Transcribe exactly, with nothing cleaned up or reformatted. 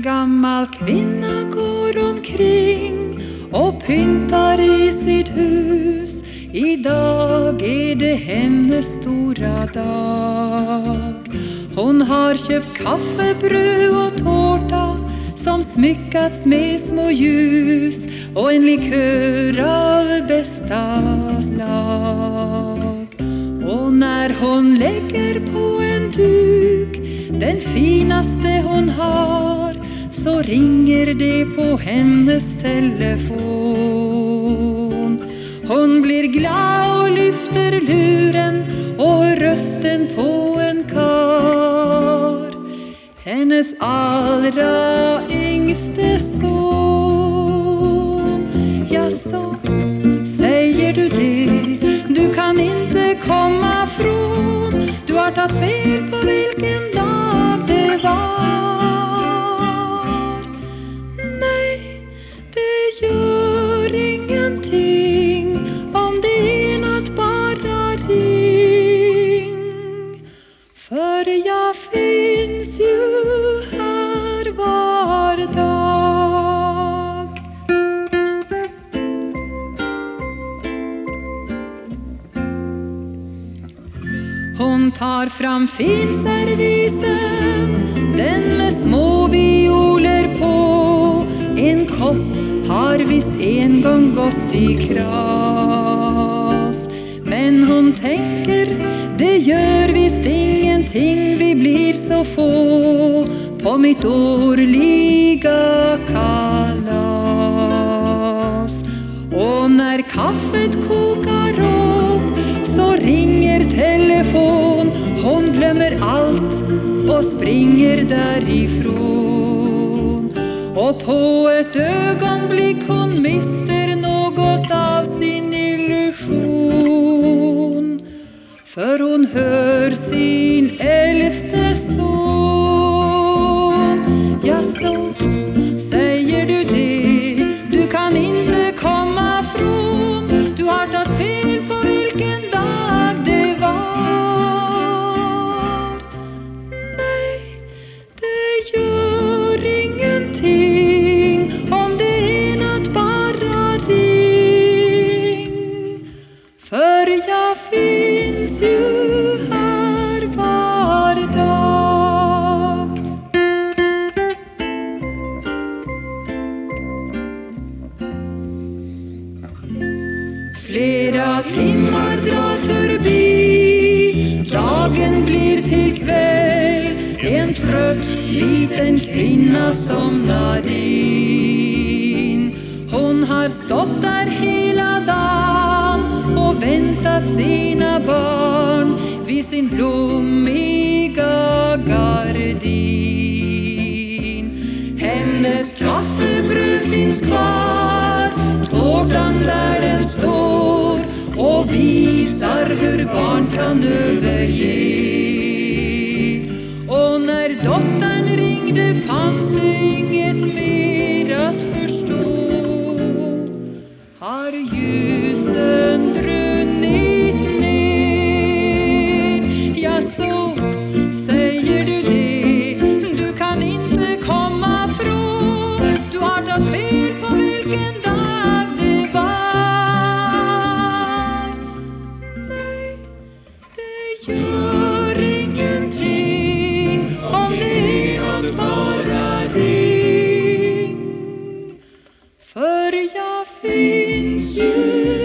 gammal kvinna går omkring och pyntar i sitt hus. Idag är det hennes stora dag. Hon har köpt kaffe, bröd och tårta som smyckats med små ljus och en likör av bästa slag. Och när hon lägger på en duk, den finaste hon har, så ringer det på hennes telefon. Hon blir glad och lyfter luren och hör rösten på en kar. Hennes allra yngste son. Ja, så säger du det, du kan inte komma från. Du har tagit fel på vilken dag det var. Nej, det gör ingenting om det är något, bara ring. För jag finns ju här var dag. Hon tar fram finservisen, den med små violer på. En kopp har visst en gång gått i kras. Men hon tänker, det gör visst ingenting, vi blir så få på mitt årliga kalas. Och när kaffet kokar upp så ringer telefon. Hon glömmer allt och springer därifrån. Och på ett ögonblick hon mister något av sin illusion. För hon hör sin äldste son. Ja, så säger du det, du kan inte komma från. Du har tagit fel på vilken dag det var. Nej, det gör ingenting om det är något, bara ring. För jag finns ju här var dag. Flera timmar drar förbi, dagen blir till kväll. En trött liten kvinna somnar in. Hon har stått där hela dagen och väntat sina barn vid sin blommiga gardin. Hennes kaffebröd finns kvar, tårtan där den står och visar hur barn kan överge. Och när dottern ringde fanns det inget mer att förstå. Har ljusen brunnit ner? Ja, så säger du det, du kan inte komma från. Du har tagit fel på vilken dag det var. Nej, det gör ingenting om det är något, bara ring. För jag finns ju